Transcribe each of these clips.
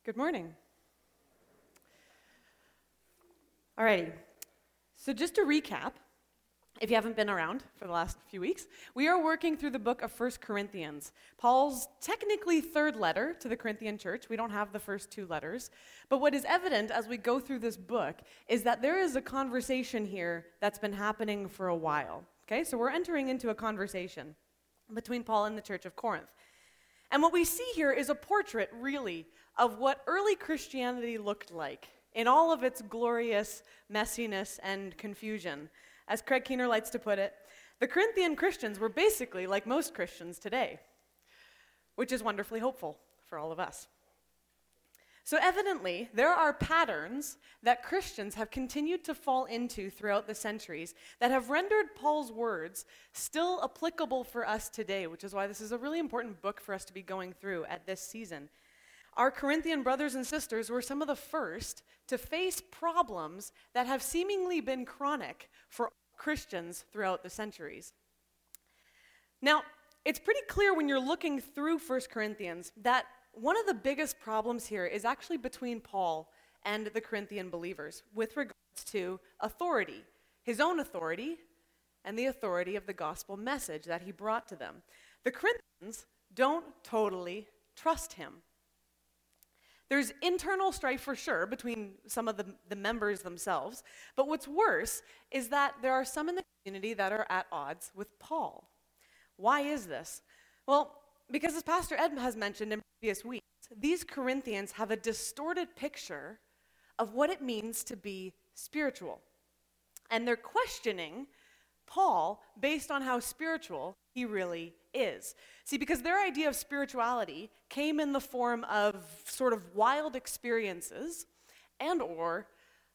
Good morning. Alrighty, so just to recap, if you haven't been around for the last few weeks, we are working through the book of 1 Corinthians, Paul's technically third letter to the Corinthian church. We don't have the first two letters, but what is evident as we go through this book is that there is a conversation here that's been happening for a while. Okay, so we're entering into a conversation between Paul and the church of Corinth. And what we see here is a portrait, really, of what early Christianity looked like in all of its glorious messiness and confusion. As Craig Keener likes to put it, the Corinthian Christians were basically like most Christians today, which is wonderfully hopeful for all of us. So evidently, there are patterns that Christians have continued to fall into throughout the centuries that have rendered Paul's words still applicable for us today, which is why this is a really important book for us to be going through at this season. Our Corinthian brothers and sisters were some of the first to face problems that have seemingly been chronic for Christians throughout the centuries. Now, it's pretty clear when you're looking through 1 Corinthians that one of the biggest problems here is actually between Paul and the Corinthian believers with regards to authority, his own authority and the authority of the gospel message that he brought to them. The Corinthians don't totally trust him. There's internal strife for sure between some of the members themselves, but what's worse is that there are some in the community that are at odds with Paul. Why is this? Well, because as Pastor Ed has mentioned in previous weeks, these Corinthians have a distorted picture of what it means to be spiritual. And they're questioning Paul based on how spiritual he really is. See, because their idea of spirituality came in the form of sort of wild experiences and or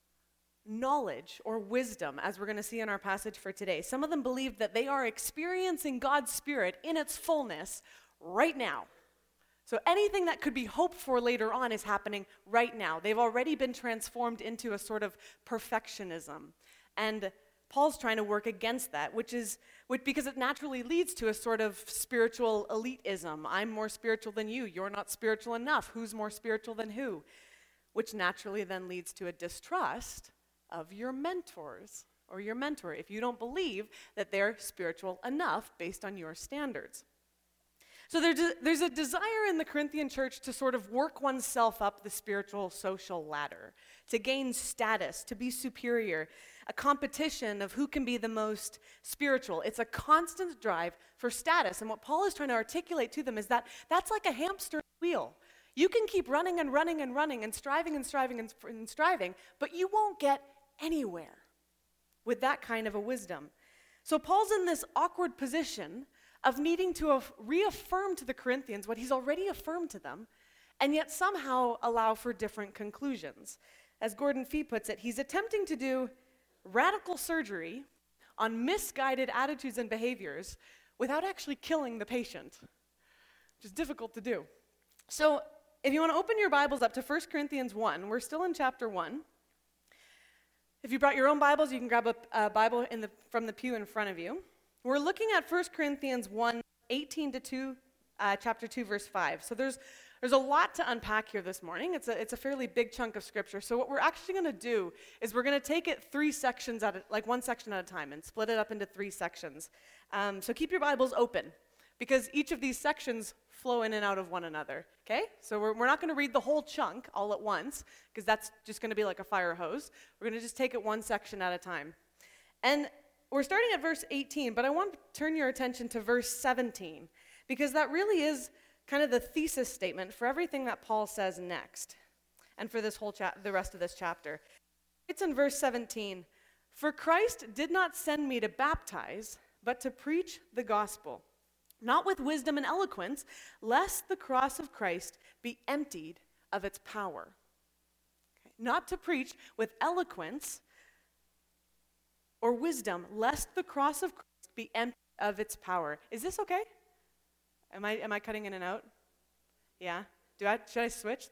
knowledge or wisdom, as we're going to see in our passage for today. Some of them believe that they are experiencing God's Spirit in its fullness right now. So anything that could be hoped for later on is happening right now. They've already been transformed into a sort of perfectionism. And Paul's trying to work against that, because it naturally leads to a sort of spiritual elitism. I'm more spiritual than you. You're not spiritual enough. Who's more spiritual than who? Which naturally then leads to a distrust of your mentors or your mentor if you don't believe that they're spiritual enough based on your standards. So there's a desire in the Corinthian church to sort of work oneself up the spiritual social ladder, to gain status, to be superior, a competition of who can be the most spiritual. It's a constant drive for status. And what Paul is trying to articulate to them is that that's like a hamster wheel. You can keep running and running and running and striving and striving and striving, but you won't get anywhere with that kind of a wisdom. So Paul's in this awkward position of needing to reaffirm to the Corinthians what he's already affirmed to them, and yet somehow allow for different conclusions. As Gordon Fee puts it, he's attempting to do radical surgery on misguided attitudes and behaviors without actually killing the patient, which is difficult to do. So if you want to open your Bibles up to 1 Corinthians 1, we're still in chapter 1. If you brought your own Bibles, you can grab a Bible from the pew in front of you. We're looking at 1 Corinthians 1, 18 to 2, chapter 2, verse 5. So there's a lot to unpack here this morning. It's a fairly big chunk of scripture. So what we're actually going to do is we're going to take it three sections one section at a time and split it up into three sections. So keep your Bibles open because each of these sections flow in and out of one another. Okay? So we're not going to read the whole chunk all at once because that's just going to be like a fire hose. We're going to just take it one section at a time. And we're starting at verse 18, but I want to turn your attention to verse 17 because that really is kind of the thesis statement for everything that Paul says next and for this whole the rest of this chapter. It's in verse 17, "For Christ did not send me to baptize, but to preach the gospel, not with wisdom and eloquence, lest the cross of Christ be emptied of its power." Okay. Not to preach with eloquence or wisdom, lest the cross of Christ be emptied of its power. Is this okay? Am I cutting in and out? Yeah? Should I switch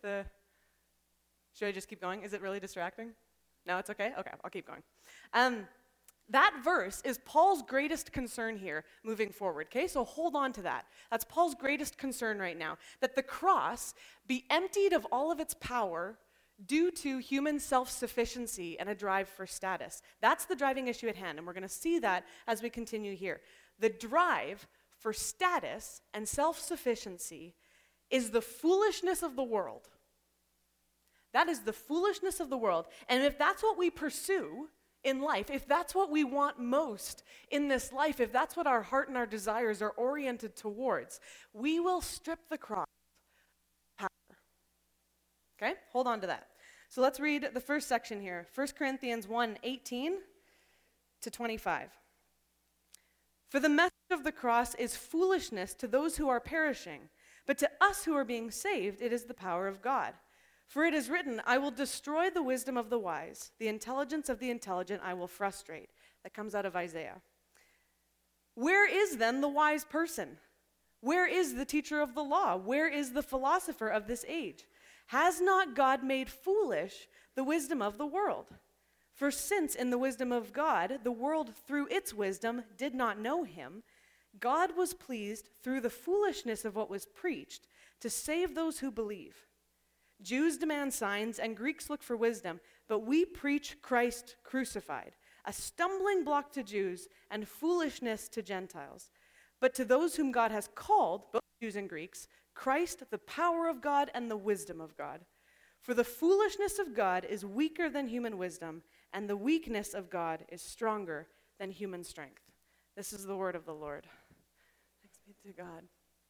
should I just keep going? Is it really distracting? No, it's okay? Okay, I'll keep going. That verse is Paul's greatest concern here moving forward, okay? So hold on to that. That's Paul's greatest concern right now, that the cross be emptied of all of its power due to human self-sufficiency and a drive for status. That's the driving issue at hand, and we're going to see that as we continue here. The drive for status and self-sufficiency is the foolishness of the world. That is the foolishness of the world. And if that's what we pursue in life, if that's what we want most in this life, if that's what our heart and our desires are oriented towards, we will strip the cross of power. Okay? Hold on to that. So let's read the first section here. 1 Corinthians 1:18 to 25. For the message of the cross is foolishness to those who are perishing, but to us who are being saved, it is the power of God. For it is written, I will destroy the wisdom of the wise, the intelligence of the intelligent I will frustrate. That comes out of Isaiah. Where is then the wise person? Where is the teacher of the law? Where is the philosopher of this age? Has not God made foolish the wisdom of the world? For since in the wisdom of God, the world through its wisdom did not know him, God was pleased through the foolishness of what was preached to save those who believe. Jews demand signs and Greeks look for wisdom, but we preach Christ crucified, a stumbling block to Jews and foolishness to Gentiles. But to those whom God has called, both Jews and Greeks, Christ, the power of God and the wisdom of God. For the foolishness of God is weaker than human wisdom, and the weakness of God is stronger than human strength. This is the word of the Lord. Thanks be to God.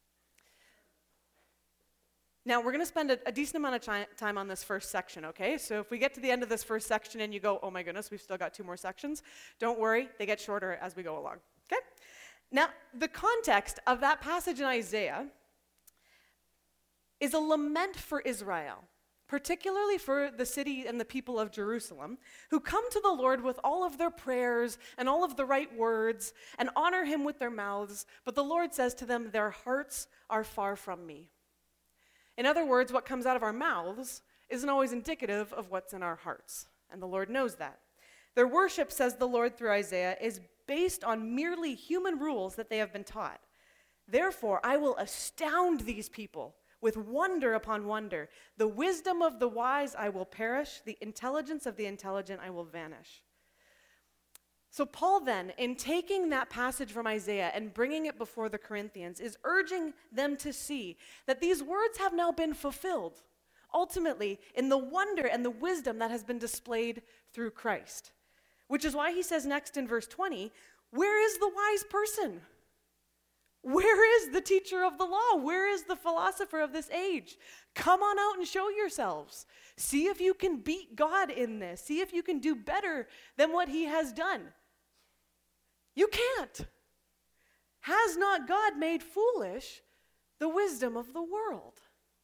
Now, we're going to spend a decent amount of time on this first section, okay? So if we get to the end of this first section and you go, oh my goodness, we've still got 2 more sections, don't worry, they get shorter as we go along, okay? Now, the context of that passage in Isaiah is a lament for Israel, particularly for the city and the people of Jerusalem, who come to the Lord with all of their prayers and all of the right words and honor him with their mouths, but the Lord says to them, their hearts are far from me. In other words, what comes out of our mouths isn't always indicative of what's in our hearts, and the Lord knows that. Their worship, says the Lord through Isaiah, is based on merely human rules that they have been taught. Therefore, I will astound these people with wonder upon wonder. The wisdom of the wise I will perish, the intelligence of the intelligent I will vanish. So Paul then, in taking that passage from Isaiah and bringing it before the Corinthians, is urging them to see that these words have now been fulfilled, ultimately, in the wonder and the wisdom that has been displayed through Christ. Which is why he says next in verse 20, where is the wise person? Where is the teacher of the law? Where is the philosopher of this age? Come on out and show yourselves. See if you can beat God in this. See if you can do better than what he has done. You can't. Has not God made foolish the wisdom of the world?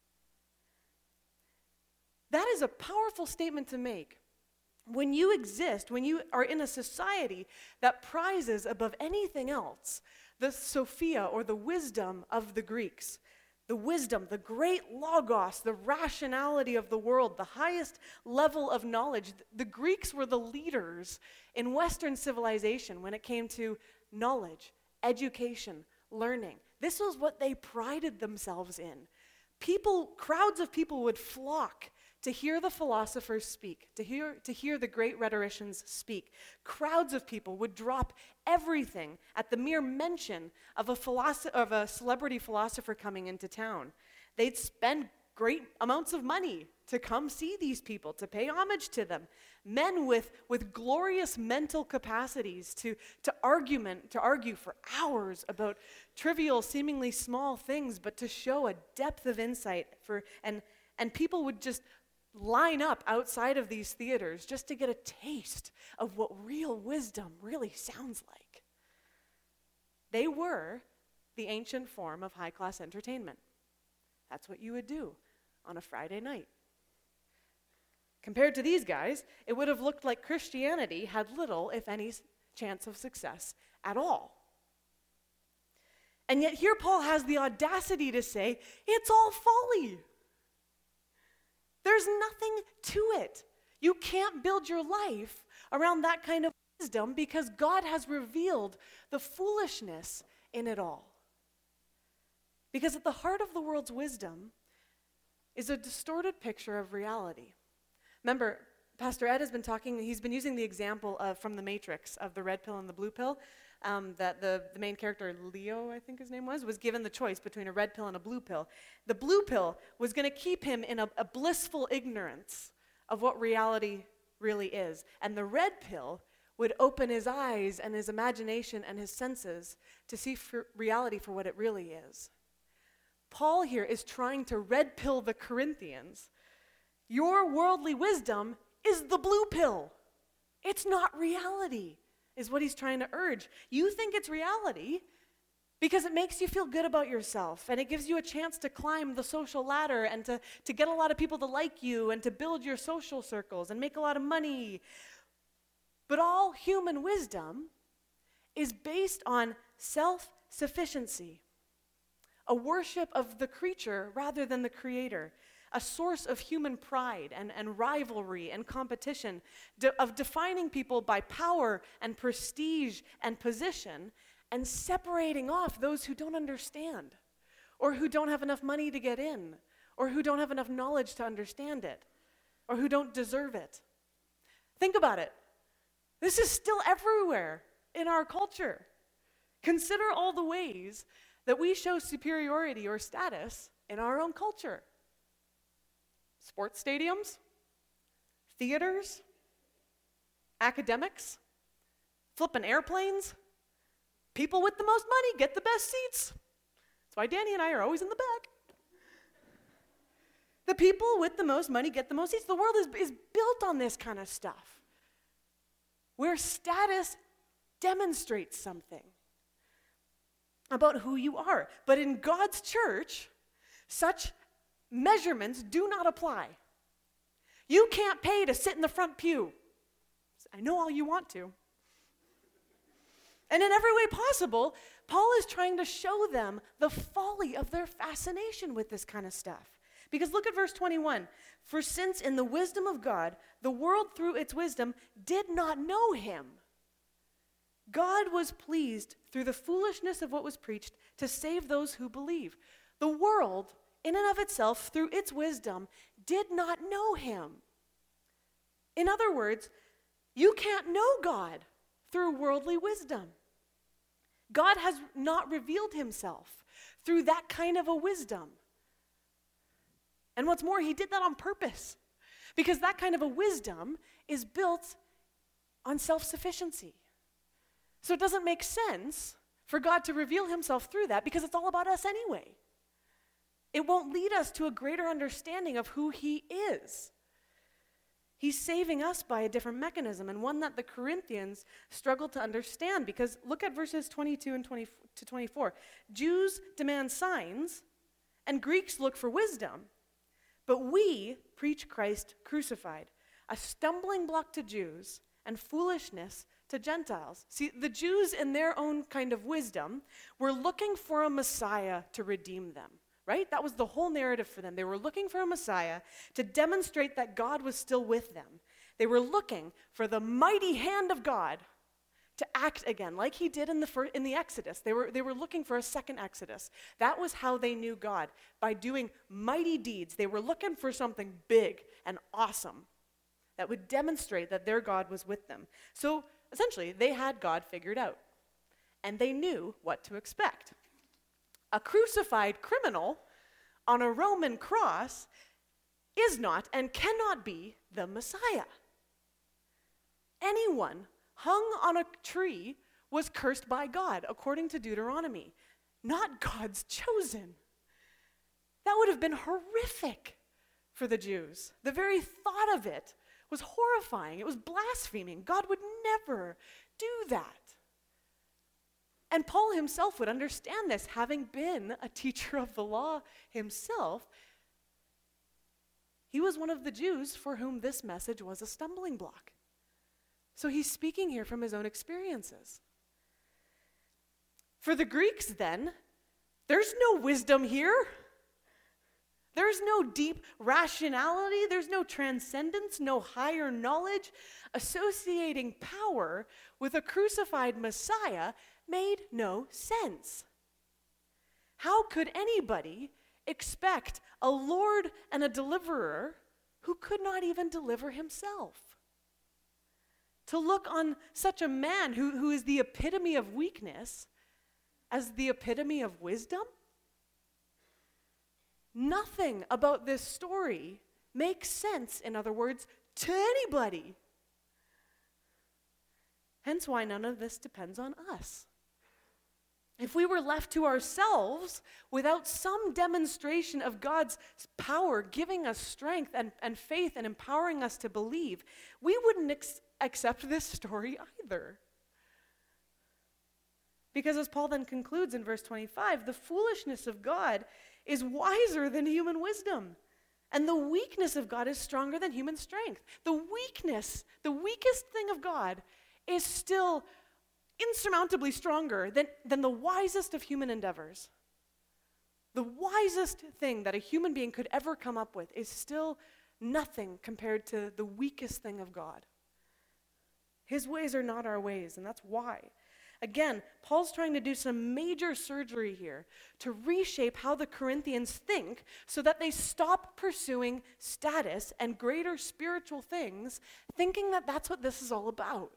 That is a powerful statement to make. When you exist, when you are in a society that prizes above anything else the Sophia, or the wisdom of the Greeks, the wisdom, the great logos, the rationality of the world, the highest level of knowledge. The Greeks were the leaders in Western civilization when it came to knowledge, education, learning. This was what they prided themselves in. Crowds of people would flock to hear the philosophers speak, to hear the great rhetoricians speak. Crowds of people would drop everything at the mere mention of a celebrity philosopher coming into town. They'd spend great amounts of money to come see these people, to pay homage to them. Men with glorious mental capacities to argue for hours about trivial, seemingly small things, but to show a depth of insight and people would just line up outside of these theaters just to get a taste of what real wisdom really sounds like. They were the ancient form of high-class entertainment. That's what you would do on a Friday night. Compared to these guys, it would have looked like Christianity had little, if any, chance of success at all. And yet here Paul has the audacity to say, it's all folly. There's nothing to it. You can't build your life around that kind of wisdom because God has revealed the foolishness in it all. Because at the heart of the world's wisdom is a distorted picture of reality. Remember, Pastor Ed has been talking, he's been using the example from The Matrix of the red pill and the blue pill, that the main character, Leo, I think his name was given the choice between a red pill and a blue pill. The blue pill was going to keep him in a blissful ignorance of what reality really is. And the red pill would open his eyes and his imagination and his senses to see reality for what it really is. Paul here is trying to red pill the Corinthians. Your worldly wisdom is the blue pill. It's not reality, is what he's trying to urge. You think it's reality because it makes you feel good about yourself, and it gives you a chance to climb the social ladder and to get a lot of people to like you and to build your social circles and make a lot of money. But all human wisdom is based on self-sufficiency, a worship of the creature rather than the creator, a source of human pride and rivalry and competition, of defining people by power and prestige and position, and separating off those who don't understand, or who don't have enough money to get in, or who don't have enough knowledge to understand it, or who don't deserve it. Think about it. This is still everywhere in our culture. Consider all the ways that we show superiority or status in our own culture. Sports stadiums, theaters, academics, flipping airplanes. People with the most money get the best seats. That's why Danny and I are always in the back. The people with the most money get the most seats. The world is built on this kind of stuff, where status demonstrates something about who you are. But in God's church, such measurements do not apply. You can't pay to sit in the front pew. I know all you want to. And in every way possible, Paul is trying to show them the folly of their fascination with this kind of stuff. Because look at verse 21. For since in the wisdom of God, the world through its wisdom did not know him, God was pleased through the foolishness of what was preached to save those who believe. The world, in and of itself, through its wisdom, did not know him. In other words, you can't know God through worldly wisdom. God has not revealed himself through that kind of a wisdom. And what's more, he did that on purpose, because that kind of a wisdom is built on self-sufficiency. So it doesn't make sense for God to reveal himself through that, because it's all about us anyway. It won't lead us to a greater understanding of who he is. He's saving us by a different mechanism, and one that the Corinthians struggled to understand, because look at verses 22 and 24. Jews demand signs, and Greeks look for wisdom, but we preach Christ crucified, a stumbling block to Jews and foolishness to Gentiles. See, the Jews in their own kind of wisdom were looking for a Messiah to redeem them. Right? That was the whole narrative for them. They were looking for a Messiah to demonstrate that God was still with them. They were looking for the mighty hand of God to act again, like he did in the Exodus. They were looking for a second Exodus. That was how they knew God, by doing mighty deeds. They were looking for something big and awesome that would demonstrate that their God was with them. So essentially, they had God figured out, and they knew what to expect. A crucified criminal on a Roman cross is not and cannot be the Messiah. Anyone hung on a tree was cursed by God, according to Deuteronomy, not God's chosen. That would have been horrific for the Jews. The very thought of it was horrifying. It was blaspheming. God would never do that. And Paul himself would understand this, having been a teacher of the law himself. He was one of the Jews for whom this message was a stumbling block. So he's speaking here from his own experiences. For the Greeks, then, there's no wisdom here. There's no deep rationality, there's no transcendence, no higher knowledge. Associating power with a crucified Messiah made no sense. How could anybody expect a Lord and a deliverer who could not even deliver himself to look on such a man who is the epitome of weakness as the epitome of wisdom? Nothing about this story makes sense, in other words, to anybody. Hence why none of this depends on us. If we were left to ourselves without some demonstration of God's power giving us strength and faith and empowering us to believe, we wouldn't accept this story either. Because as Paul then concludes in verse 25, the foolishness of God is wiser than human wisdom, and the weakness of God is stronger than human strength. The weakest thing of God is still insurmountably stronger than the wisest of human endeavors. The wisest thing that a human being could ever come up with is still nothing compared to the weakest thing of God. His ways are not our ways, and that's why. Again, Paul's trying to do some major surgery here to reshape how the Corinthians think so that they stop pursuing status and greater spiritual things, thinking that that's what this is all about.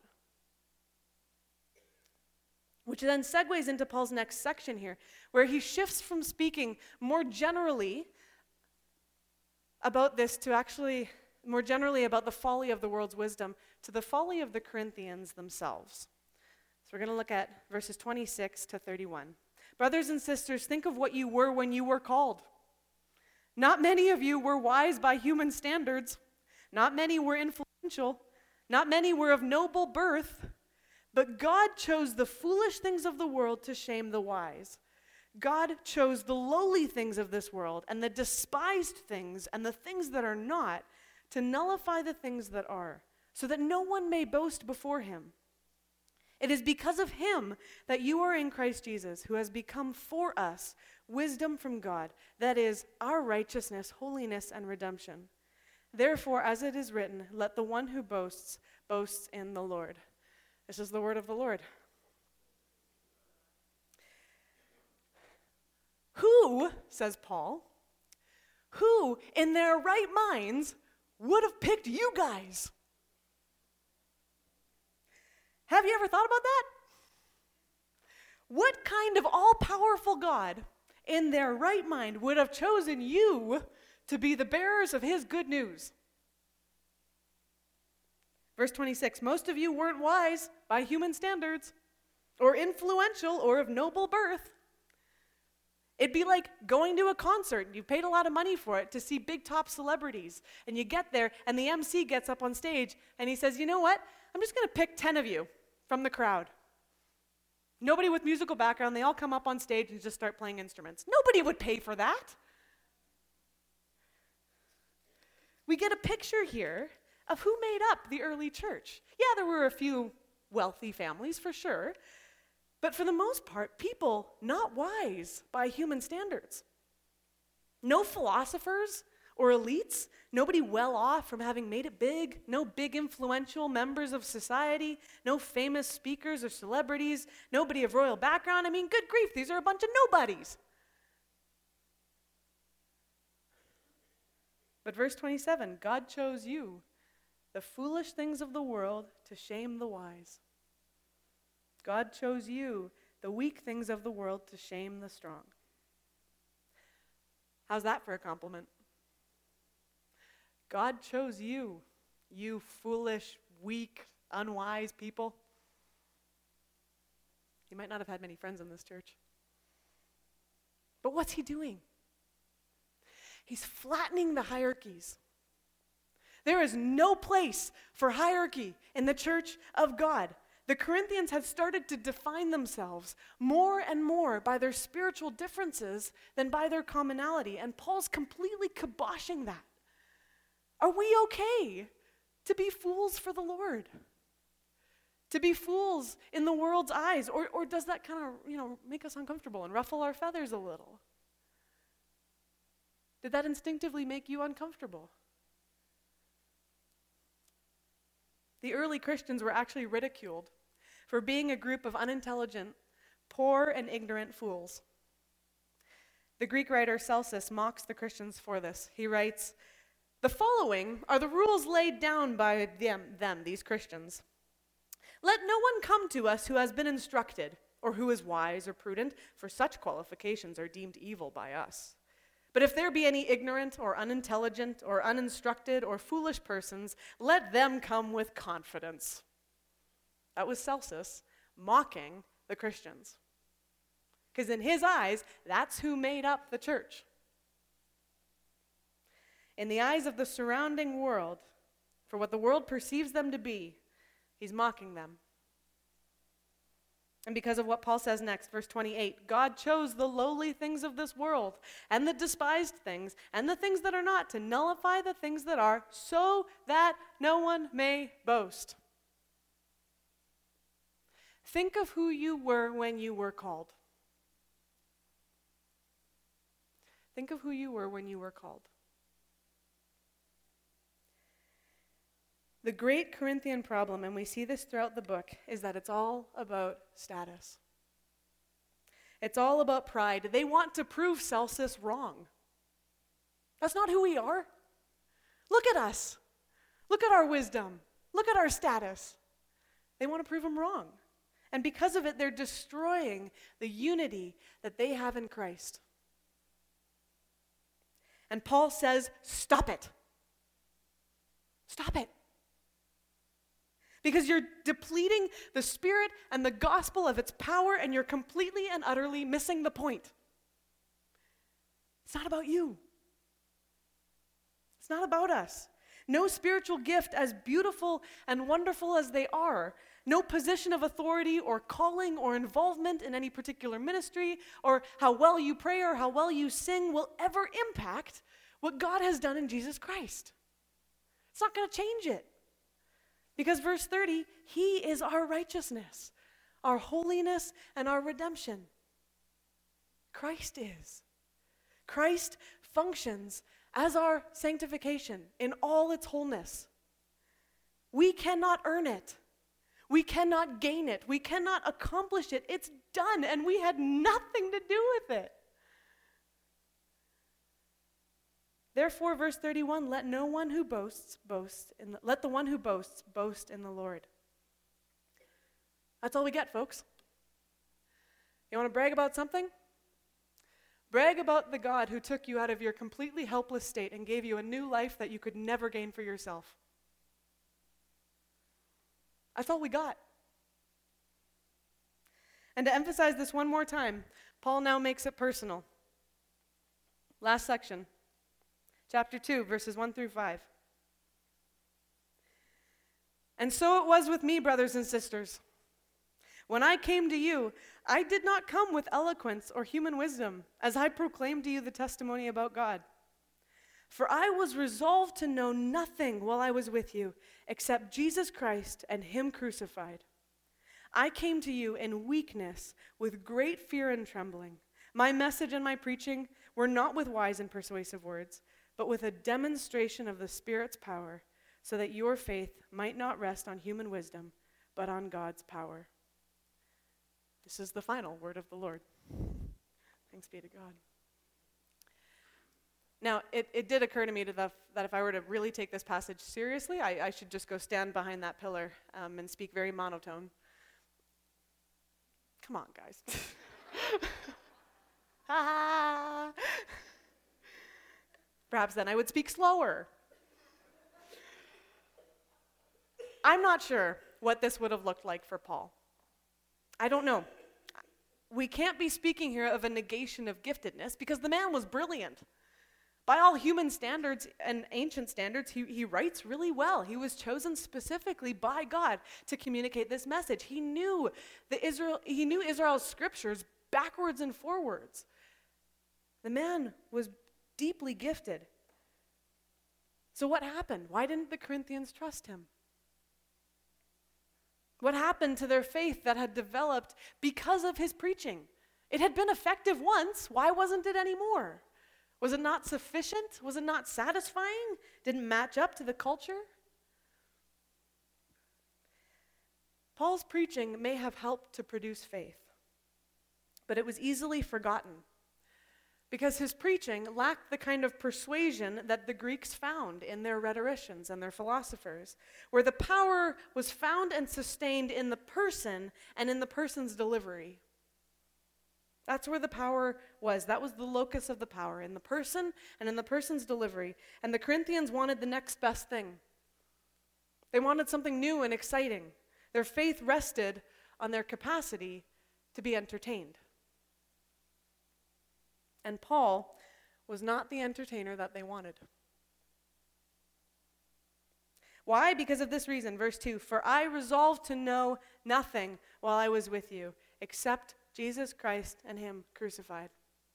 Which then segues into Paul's next section here, where he shifts from speaking more generally about this to actually more generally about the folly of the world's wisdom to the folly of the Corinthians themselves. So we're going to look at verses 26 to 31. Brothers and sisters, think of what you were when you were called. Not many of you were wise by human standards. Not many were influential. Not many were of noble birth. But God chose the foolish things of the world to shame the wise. God chose the lowly things of this world and the despised things and the things that are not to nullify the things that are, so that no one may boast before him. It is because of him that you are in Christ Jesus, who has become for us wisdom from God, that is, our righteousness, holiness, and redemption. Therefore, as it is written, let the one who boasts, boasts in the Lord. This is the word of the Lord. Who, says Paul, who in their right minds would have picked you guys? Have you ever thought about that? What kind of all-powerful God in their right mind would have chosen you to be the bearers of his good news? Verse 26, most of you weren't wise by human standards, or influential, or of noble birth. It'd be like going to a concert. You paid a lot of money for it to see big top celebrities. And you get there, and the MC gets up on stage, and he says, you know what? I'm just going to pick 10 of you from the crowd. Nobody with musical background. They all come up on stage and just start playing instruments. Nobody would pay for that. We get a picture here of who made up the early church. Yeah, there were a few wealthy families, for sure. But for the most part, people not wise by human standards. No philosophers or elites, nobody well off from having made it big, no big influential members of society, no famous speakers or celebrities, nobody of royal background. I mean, good grief, these are a bunch of nobodies. But verse 27, God chose you, the foolish things of the world, to shame the wise. God chose you, the weak things of the world, to shame the strong. How's that for a compliment? God chose you, you foolish, weak, unwise people. You might not have had many friends in this church. But what's he doing? He's flattening the hierarchies. There is no place for hierarchy in the church of God. The Corinthians had started to define themselves more and more by their spiritual differences than by their commonality, and Paul's completely kiboshing that. Are we okay to be fools for the Lord? To be fools in the world's eyes? Or does that kind of, make us uncomfortable and ruffle our feathers a little? Did that instinctively make you uncomfortable? The early Christians were actually ridiculed for being a group of unintelligent, poor, and ignorant fools. The Greek writer Celsus mocks the Christians for this. He writes, "The following are the rules laid down by them, these Christians. Let no one come to us who has been instructed, or who is wise or prudent, for such qualifications are deemed evil by us. But if there be any ignorant or unintelligent or uninstructed or foolish persons, let them come with confidence." That was Celsus mocking the Christians. Because in his eyes, that's who made up the church. In the eyes of the surrounding world, for what the world perceives them to be, he's mocking them. And because of what Paul says next, verse 28, God chose the lowly things of this world and the despised things and the things that are not to nullify the things that are, so that no one may boast. Think of who you were when you were called. Think of who you were when you were called. The great Corinthian problem, and we see this throughout the book, is that it's all about status. It's all about pride. They want to prove Celsus wrong. That's not who we are. Look at us. Look at our wisdom. Look at our status. They want to prove him wrong. And because of it, they're destroying the unity that they have in Christ. And Paul says, stop it. Stop it. Because you're depleting the Spirit and the gospel of its power, and you're completely and utterly missing the point. It's not about you. It's not about us. No spiritual gift, as beautiful and wonderful as they are, no position of authority or calling or involvement in any particular ministry, or how well you pray or how well you sing will ever impact what God has done in Jesus Christ. It's not going to change it. Because verse 30, he is our righteousness, our holiness, and our redemption. Christ is. Christ functions as our sanctification in all its wholeness. We cannot earn it. We cannot gain it. We cannot accomplish it. It's done, and we had nothing to do with it. Therefore, verse 31, let the one who boasts boast in the Lord. That's all we get, folks. You want to brag about something? Brag about the God who took you out of your completely helpless state and gave you a new life that you could never gain for yourself. That's all we got. And to emphasize this one more time, Paul now makes it personal. Last section, chapter 2, verses 1 through 5. And so it was with me, brothers and sisters. When I came to you, I did not come with eloquence or human wisdom, as I proclaimed to you the testimony about God. For I was resolved to know nothing while I was with you, except Jesus Christ and him crucified. I came to you in weakness, with great fear and trembling. My message and my preaching were not with wise and persuasive words, but with a demonstration of the Spirit's power, so that your faith might not rest on human wisdom, but on God's power. This is the final word of the Lord. Thanks be to God. Now, it did occur to me that if I were to really take this passage seriously, I should just go stand behind that pillar and speak very monotone. Come on, guys. Perhaps then I would speak slower. I'm not sure what this would have looked like for Paul. I don't know. We can't be speaking here of a negation of giftedness because the man was brilliant. By all human standards and ancient standards, he writes really well. He was chosen specifically by God to communicate this message. He knew Israel's scriptures backwards and forwards. The man was deeply gifted. So what happened? Why didn't the Corinthians trust him? What happened to their faith that had developed because of his preaching? It had been effective once. Why wasn't it anymore? Was it not sufficient? Was it not satisfying? Didn't match up to the culture? Paul's preaching may have helped to produce faith, but it was easily forgotten because his preaching lacked the kind of persuasion that the Greeks found in their rhetoricians and their philosophers, where the power was found and sustained in the person and in the person's delivery. That's where the power was. That was the locus of the power, in the person and in the person's delivery. And the Corinthians wanted the next best thing. They wanted something new and exciting. Their faith rested on their capacity to be entertained. And Paul was not the entertainer that they wanted. Why? Because of this reason. Verse 2, "For I resolved to know nothing while I was with you, except Jesus Christ and him crucified."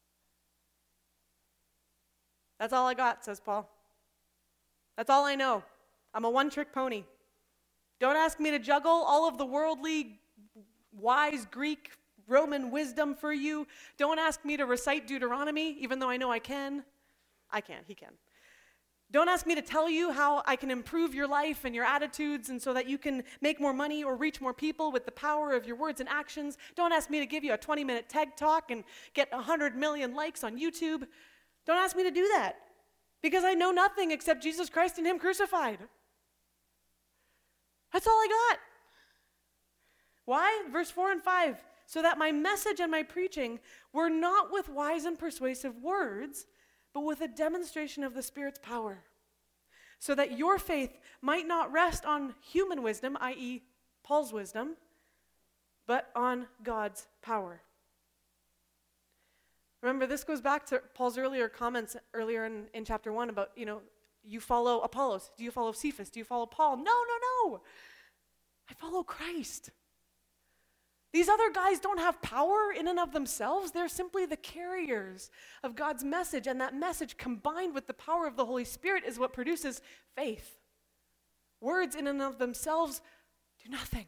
That's all I got, says Paul. That's all I know. I'm a one-trick pony. Don't ask me to juggle all of the worldly, wise Greek, Roman wisdom for you. Don't ask me to recite Deuteronomy, even though I know I can. I can't, he can. Don't ask me to tell you how I can improve your life and your attitudes and so that you can make more money or reach more people with the power of your words and actions. Don't ask me to give you a 20-minute TED Talk and get 100 million likes on YouTube. Don't ask me to do that because I know nothing except Jesus Christ and him crucified. That's all I got. Why? Verse 4 and 5. "So that my message and my preaching were not with wise and persuasive words, but with a demonstration of the Spirit's power, so that your faith might not rest on human wisdom," i.e. Paul's wisdom, "but on God's power." Remember, this goes back to Paul's earlier comments earlier in chapter 1 about, you follow Apollos. Do you follow Cephas? Do you follow Paul? No. I follow Christ. These other guys don't have power in and of themselves. They're simply the carriers of God's message, and that message combined with the power of the Holy Spirit is what produces faith. Words in and of themselves do nothing.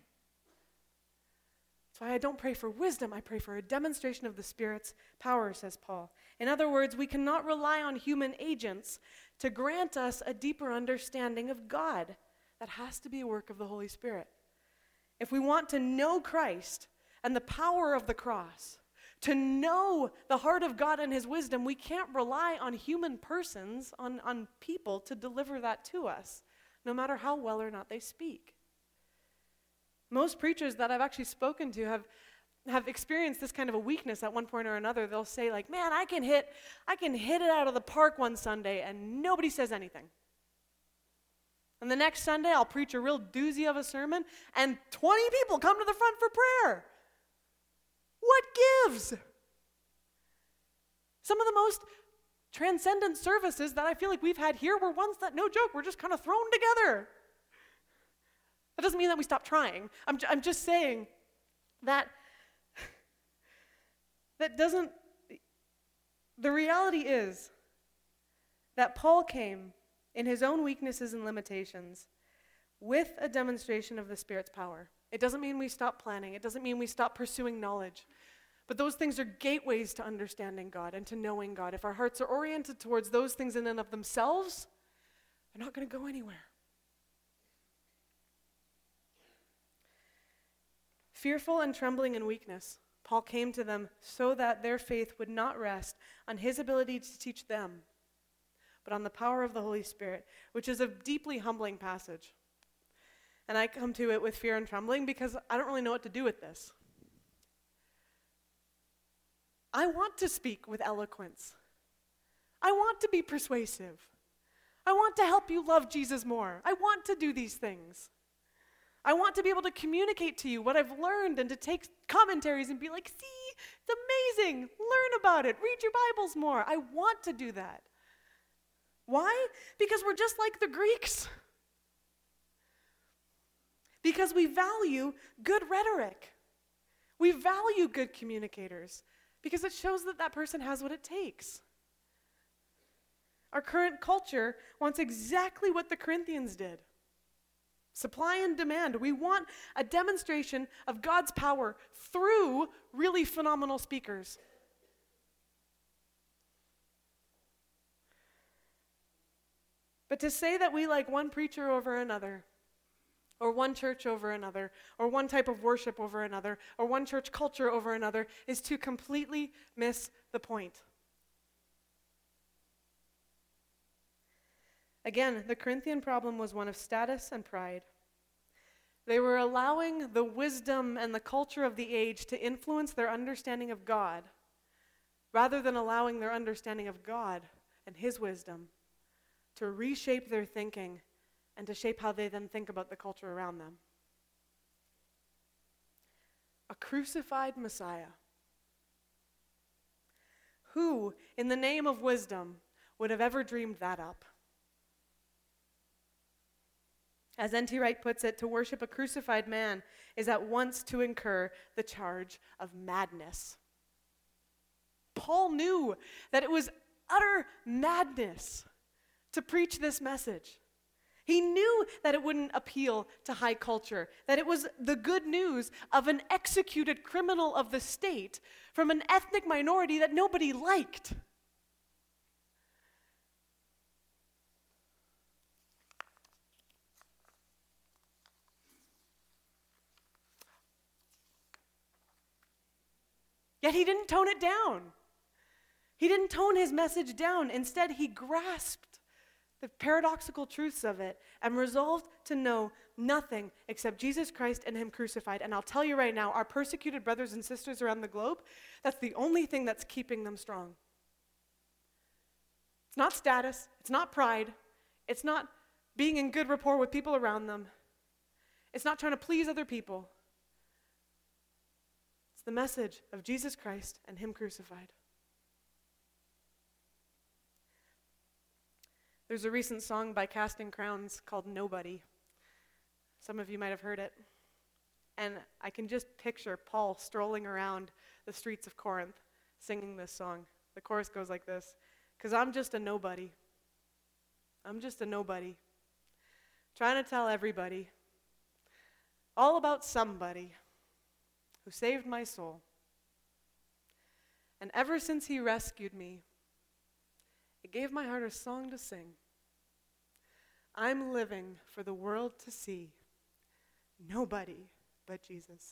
That's why I don't pray for wisdom. I pray for a demonstration of the Spirit's power, says Paul. In other words, we cannot rely on human agents to grant us a deeper understanding of God. That has to be a work of the Holy Spirit. If we want to know Christ and the power of the cross, to know the heart of God and his wisdom, we can't rely on human persons, on people to deliver that to us, no matter how well or not they speak. Most preachers that I've actually spoken to have experienced this kind of a weakness at one point or another. They'll say like, "Man, I can hit it out of the park one Sunday and nobody says anything. And the next Sunday I'll preach a real doozy of a sermon and 20 people come to the front for prayer. What gives?" Some of the most transcendent services that I feel like we've had here were ones that, no joke, were just kind of thrown together. That doesn't mean that we stop trying. I'm just saying that the reality is that Paul came in his own weaknesses and limitations with a demonstration of the Spirit's power. It doesn't mean we stop planning. It doesn't mean we stop pursuing knowledge. But those things are gateways to understanding God and to knowing God. If our hearts are oriented towards those things in and of themselves, they're not going to go anywhere. Fearful and trembling in weakness, Paul came to them so that their faith would not rest on his ability to teach them, but on the power of the Holy Spirit, which is a deeply humbling passage. And I come to it with fear and trembling because I don't really know what to do with this. I want to speak with eloquence. I want to be persuasive. I want to help you love Jesus more. I want to do these things. I want to be able to communicate to you what I've learned and to take commentaries and be like, "See, it's amazing. Learn about it. Read your Bibles more." I want to do that. Why? Because we're just like the Greeks. Because we value good rhetoric. We value good communicators because it shows that that person has what it takes. Our current culture wants exactly what the Corinthians did. Supply and demand. We want a demonstration of God's power through really phenomenal speakers. But to say that we like one preacher over another, or one church over another, or one type of worship over another, or one church culture over another, is to completely miss the point. Again, the Corinthian problem was one of status and pride. They were allowing the wisdom and the culture of the age to influence their understanding of God, rather than allowing their understanding of God and His wisdom to reshape their thinking and to shape how they then think about the culture around them. A crucified Messiah. Who, in the name of wisdom, would have ever dreamed that up? As N.T. Wright puts it, to worship a crucified man is at once to incur the charge of madness. Paul knew that it was utter madness to preach this message. He knew that it wouldn't appeal to high culture, that it was the good news of an executed criminal of the state from an ethnic minority that nobody liked. Yet he didn't tone it down. He didn't tone his message down. Instead, he grasped the paradoxical truths of it and resolved to know nothing except Jesus Christ and Him crucified. And I'll tell you right now, our persecuted brothers and sisters around the globe, that's the only thing that's keeping them strong. It's not status. It's not pride. It's not being in good rapport with people around them. It's not trying to please other people. It's the message of Jesus Christ and Him crucified. There's a recent song by Casting Crowns called Nobody. Some of you might have heard it. And I can just picture Paul strolling around the streets of Corinth singing this song. The chorus goes like this: "'Cause I'm just a nobody. I'm just a nobody. Trying to tell everybody all about somebody who saved my soul. And ever since He rescued me, it gave my heart a song to sing. I'm living for the world to see nobody but Jesus."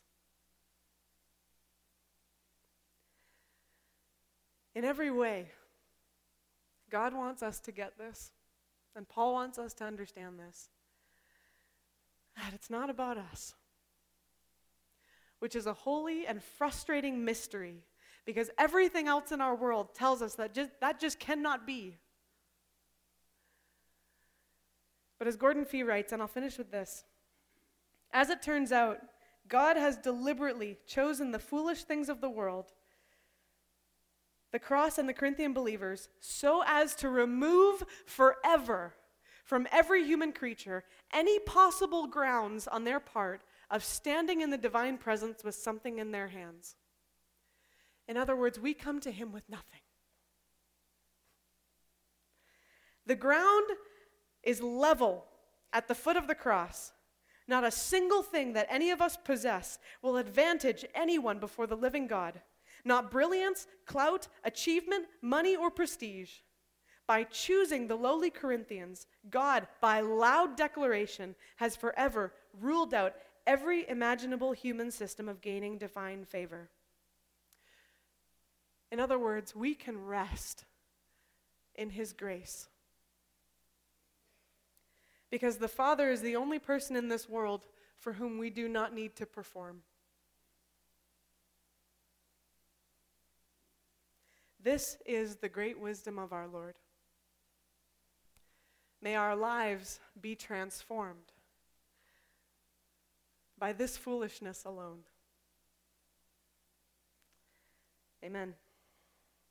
In every way, God wants us to get this, and Paul wants us to understand this, that it's not about us, which is a holy and frustrating mystery, because everything else in our world tells us that just cannot be. But as Gordon Fee writes, and I'll finish with this, as it turns out, God has deliberately chosen the foolish things of the world, the cross and the Corinthian believers, so as to remove forever from every human creature any possible grounds on their part of standing in the divine presence with something in their hands. In other words, we come to Him with nothing. The ground is level at the foot of the cross. Not a single thing that any of us possess will advantage anyone before the living God. Not brilliance, clout, achievement, money, or prestige. By choosing the lowly Corinthians, God, by loud declaration, has forever ruled out every imaginable human system of gaining divine favor. In other words, we can rest in His grace. Because the Father is the only person in this world for whom we do not need to perform. This is the great wisdom of our Lord. May our lives be transformed by this foolishness alone. Amen.